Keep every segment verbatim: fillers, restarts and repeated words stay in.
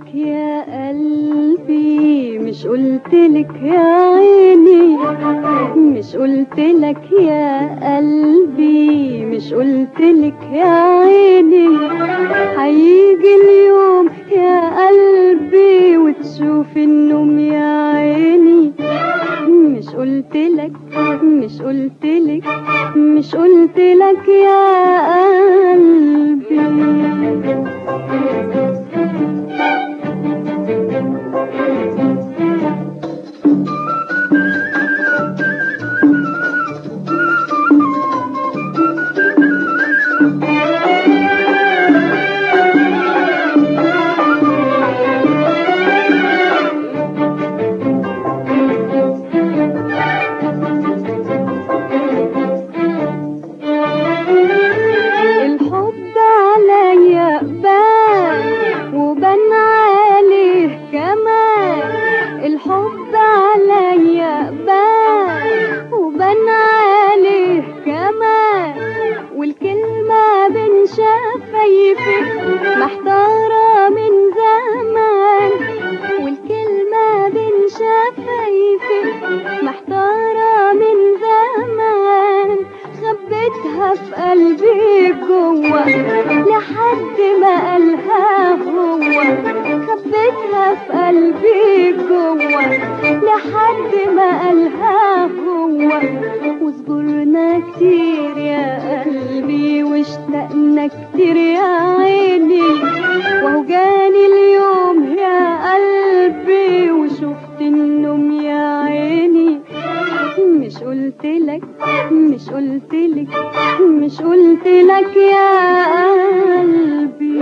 يا قلبي، مش قلتلك يا عيني، مش قلتلك يا قلبي، مش قلتلك يا عيني، هيجي اليوم يا قلبي وتشوف النوم يا عيني. مش قلتلك مش قلتلك مش قلتلك يا قلبي. الحب عليا بان وبان عليه كمان، والكلمة بين شفايفي محتارة من زمان، والكلمة بين شفايفي محتارة من زمان، خبيتها في قلبي جوا لحد ما قالها هو، خبيتها في قلبي جوا لحد ما قالها هو. وصبرنا كتير يا قلبي واشتقنا كتير يا عيني، وهو جاني اليوم يا قلبي وشفت النوم يا عيني. مش قلتلك مش قلتلك مش قلتلك يا قلبي.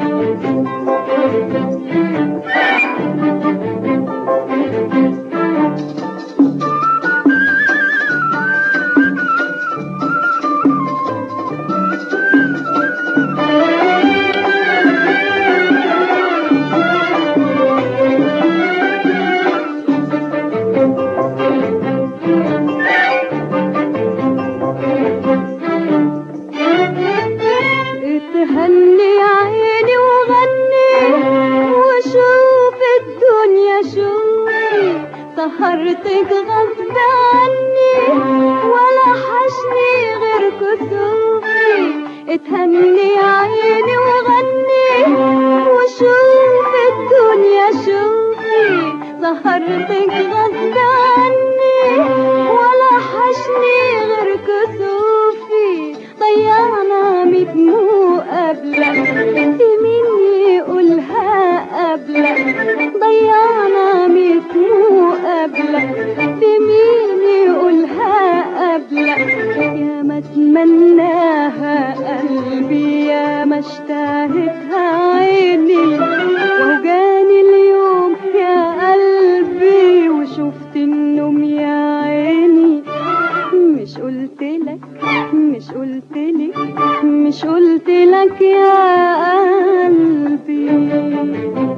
هني عيني وغني وشوف الدنيا شوفي، سهرتك غصب عني ولا حشني غير كسوفي. اتهني عيني وغني وشوف الدنيا شوفي، سهرتك غصب عني ولا حشني غير كسوفي. ضيعنا ميت مقابلة في مين يقولها قبلك، ضيعنا ميت مقابلة في مين يقولها قبلك. يا ما اتمناها قلبي يا ما اشتهتها عيني، وهو جاني اليوم يا قلبي وشفت النوم يا عيني. مش قلتلك مش قلتلك مش قلتلك يا قلبي.